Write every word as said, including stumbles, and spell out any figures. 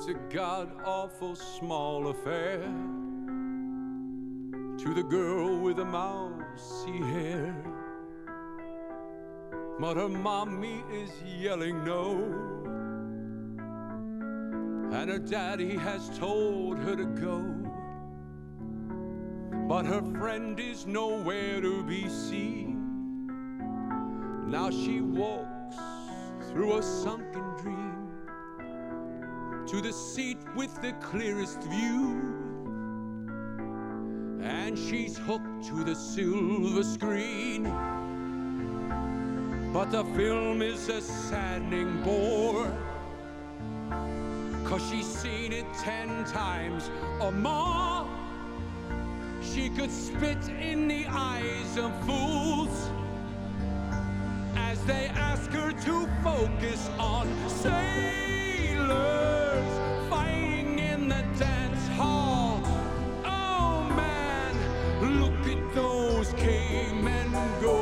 It's a god-awful small affair to the girl with the mousy hair. But her mommy is yelling no, and her daddy has told her to go. But her friend is nowhere to be seen. Now she walks through a sunken dream to the seat with the clearest view, and she's hooked to the silver screen. But the film is a saddening bore, 'cause she's seen it ten times or more. She could spit in the eyes of fools as they ask her to focus on sailors fighting in the dance hall. Oh man, look at those cavemen go.